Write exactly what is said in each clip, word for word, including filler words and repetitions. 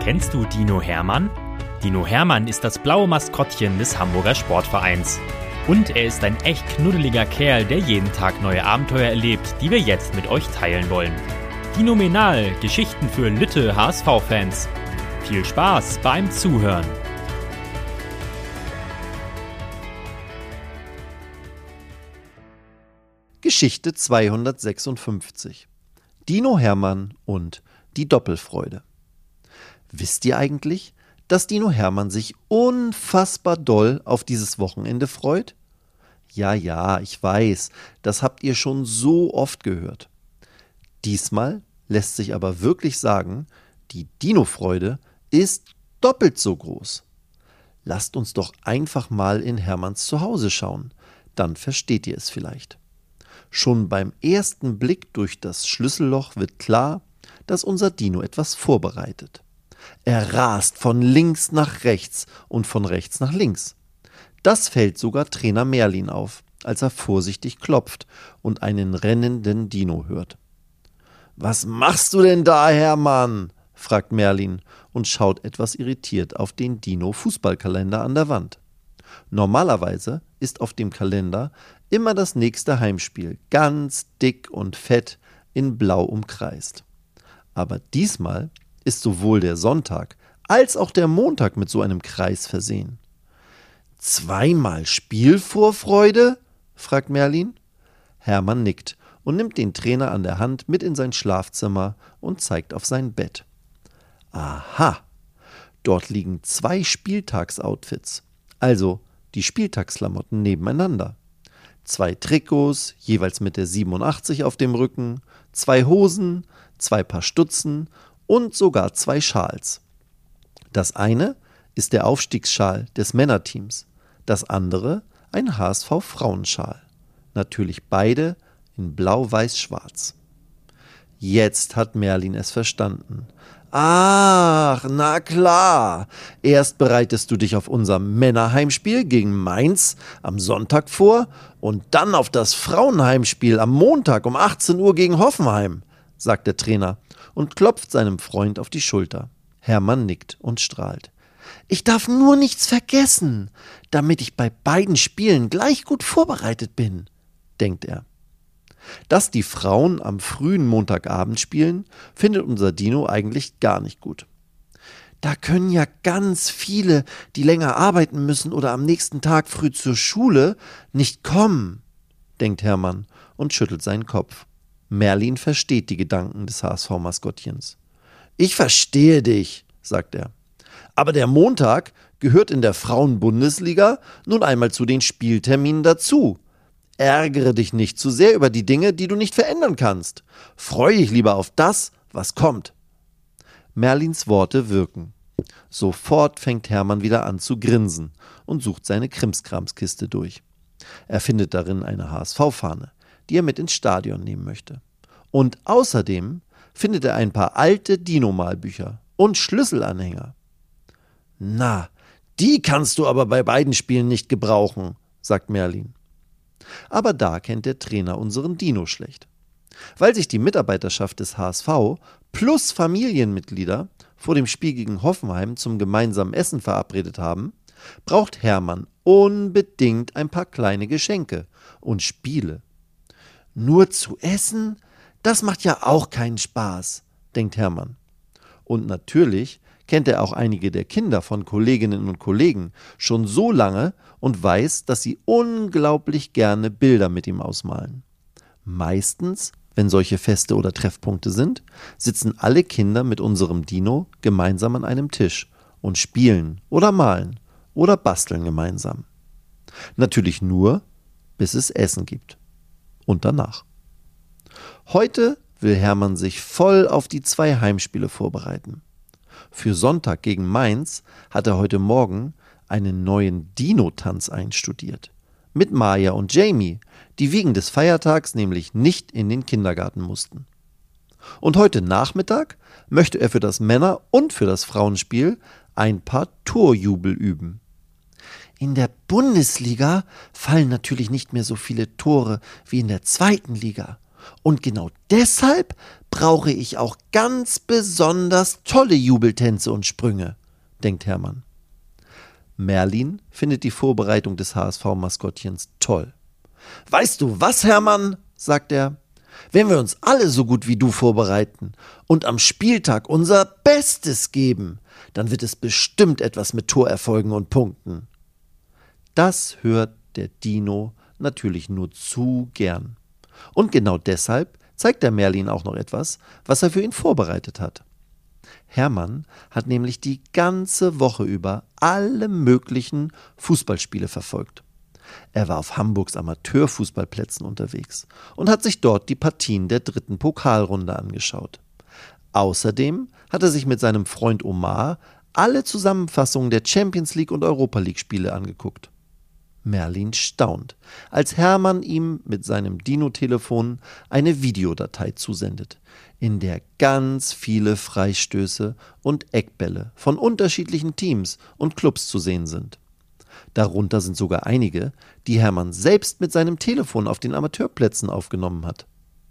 Kennst du Dino Hermann? Dino Hermann ist das blaue Maskottchen des Hamburger Sportvereins. Und er ist ein echt knuddeliger Kerl, der jeden Tag neue Abenteuer erlebt, die wir jetzt mit euch teilen wollen. Dinomenal, Geschichten für Lütte H S V-Fans. Viel Spaß beim Zuhören. Geschichte zweihundertsechsundfünfzig. Dino Hermann und die Doppelfreude. Wisst ihr eigentlich, dass Dino Hermann sich unfassbar doll auf dieses Wochenende freut? Ja, ja, ich weiß, das habt ihr schon so oft gehört. Diesmal lässt sich aber wirklich sagen, die Dino-Freude ist doppelt so groß. Lasst uns doch einfach mal in Hermanns Zuhause schauen, dann versteht ihr es vielleicht. Schon beim ersten Blick durch das Schlüsselloch wird klar, dass unser Dino etwas vorbereitet. Er rast von links nach rechts und von rechts nach links. Das fällt sogar Trainer Merlin auf, als er vorsichtig klopft und einen rennenden Dino hört. »Was machst du denn da, Hermann?« fragt Merlin und schaut etwas irritiert auf den Dino-Fußballkalender an der Wand. Normalerweise ist auf dem Kalender immer das nächste Heimspiel ganz dick und fett in blau umkreist. Aber diesmal ist sowohl der Sonntag als auch der Montag mit so einem Kreis versehen. »Zweimal Spielvorfreude?« fragt Merlin. Hermann nickt und nimmt den Trainer an der Hand mit in sein Schlafzimmer und zeigt auf sein Bett. Aha, dort liegen zwei Spieltagsoutfits, also die Spieltagsklamotten nebeneinander. Zwei Trikots, jeweils mit der siebenundachtzig auf dem Rücken, zwei Hosen, zwei Paar Stutzen und sogar zwei Schals. Das eine ist der Aufstiegsschal des Männerteams, das andere ein H S V-Frauenschal. Natürlich beide in blau-weiß-schwarz. Jetzt hat Merlin es verstanden. Ach, na klar. Erst bereitest du dich auf unser Männerheimspiel gegen Mainz am Sonntag vor und dann auf das Frauenheimspiel am Montag um achtzehn Uhr gegen Hoffenheim, sagt der Trainer und klopft seinem Freund auf die Schulter. Hermann nickt und strahlt. Ich darf nur nichts vergessen, damit ich bei beiden Spielen gleich gut vorbereitet bin, denkt er. Dass die Frauen am frühen Montagabend spielen, findet unser Dino eigentlich gar nicht gut. Da können ja ganz viele, die länger arbeiten müssen oder am nächsten Tag früh zur Schule, nicht kommen, denkt Hermann und schüttelt seinen Kopf. Merlin versteht die Gedanken des H S V-Maskottchens. Ich verstehe dich, sagt er. Aber der Montag gehört in der Frauenbundesliga nun einmal zu den Spielterminen dazu. Ärgere dich nicht zu sehr über die Dinge, die du nicht verändern kannst. Freue dich lieber auf das, was kommt. Merlins Worte wirken. Sofort fängt Hermann wieder an zu grinsen und sucht seine Krimskramskiste durch. Er findet darin eine H S V-Fahne, die er mit ins Stadion nehmen möchte. Und außerdem findet er ein paar alte Dino-Malbücher und Schlüsselanhänger. Na, die kannst du aber bei beiden Spielen nicht gebrauchen, sagt Merlin. Aber da kennt der Trainer unseren Dino schlecht. Weil sich die Mitarbeiterschaft des H S V plus Familienmitglieder vor dem Spiel gegen Hoffenheim zum gemeinsamen Essen verabredet haben, braucht Hermann unbedingt ein paar kleine Geschenke und Spiele. Nur zu essen? Das macht ja auch keinen Spaß, denkt Hermann. Und natürlich kennt er auch einige der Kinder von Kolleginnen und Kollegen schon so lange und weiß, dass sie unglaublich gerne Bilder mit ihm ausmalen. Meistens, wenn solche Feste oder Treffpunkte sind, sitzen alle Kinder mit unserem Dino gemeinsam an einem Tisch und spielen oder malen oder basteln gemeinsam. Natürlich nur, bis es Essen gibt. Und danach. Heute will Hermann sich voll auf die zwei Heimspiele vorbereiten. Für Sonntag gegen Mainz hat er heute Morgen einen neuen Dino-Tanz einstudiert. Mit Maya und Jamie, die wegen des Feiertags nämlich nicht in den Kindergarten mussten. Und heute Nachmittag möchte er für das Männer- und für das Frauenspiel ein paar Torjubel üben. In der Bundesliga fallen natürlich nicht mehr so viele Tore wie in der zweiten Liga. Und genau deshalb brauche ich auch ganz besonders tolle Jubeltänze und Sprünge, denkt Hermann. Merlin findet die Vorbereitung des H S V-Maskottchens toll. »Weißt du was, Hermann?«, sagt er. »Wenn wir uns alle so gut wie du vorbereiten und am Spieltag unser Bestes geben, dann wird es bestimmt etwas mit Torerfolgen und Punkten.« Das hört der Dino natürlich nur zu gern. Und genau deshalb zeigt der Merlin auch noch etwas, was er für ihn vorbereitet hat. Hermann hat nämlich die ganze Woche über alle möglichen Fußballspiele verfolgt. Er war auf Hamburgs Amateurfußballplätzen unterwegs und hat sich dort die Partien der dritten Pokalrunde angeschaut. Außerdem hat er sich mit seinem Freund Omar alle Zusammenfassungen der Champions League und Europa League Spiele angeguckt. Merlin staunt, als Hermann ihm mit seinem Dino-Telefon eine Videodatei zusendet, in der ganz viele Freistöße und Eckbälle von unterschiedlichen Teams und Clubs zu sehen sind. Darunter sind sogar einige, die Hermann selbst mit seinem Telefon auf den Amateurplätzen aufgenommen hat.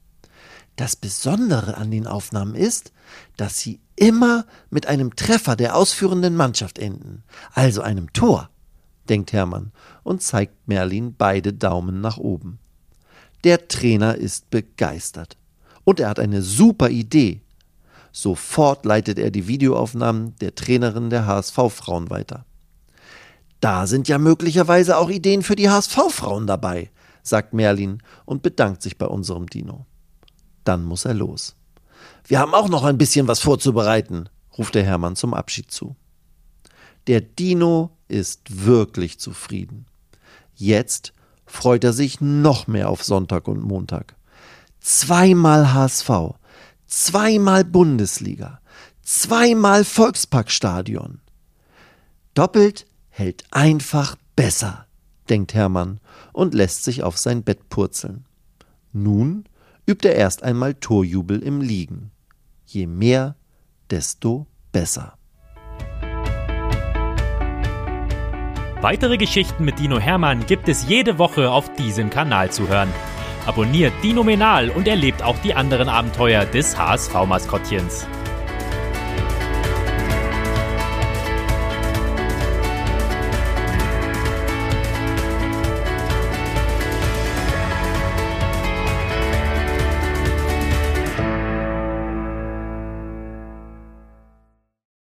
Das Besondere an den Aufnahmen ist, dass sie immer mit einem Treffer der ausführenden Mannschaft enden, also einem Tor, denkt Hermann und zeigt Merlin beide Daumen nach oben. Der Trainer ist begeistert und er hat eine super Idee. Sofort leitet er die Videoaufnahmen der Trainerin der H S V-Frauen weiter. »Da sind ja möglicherweise auch Ideen für die H S V-Frauen dabei«, sagt Merlin und bedankt sich bei unserem Dino. Dann muss er los. »Wir haben auch noch ein bisschen was vorzubereiten«, ruft der Hermann zum Abschied zu. Der Dino ist wirklich zufrieden. Jetzt freut er sich noch mehr auf Sonntag und Montag. Zweimal H S V, zweimal Bundesliga, zweimal Volksparkstadion. Doppelt hält einfach besser, denkt Hermann und lässt sich auf sein Bett purzeln. Nun übt er erst einmal Torjubel im Liegen. Je mehr, desto besser. Weitere Geschichten mit Dino Hermann gibt es jede Woche auf diesem Kanal zu hören. Abonniert Dinomenal und erlebt auch die anderen Abenteuer des H S V-Maskottchens.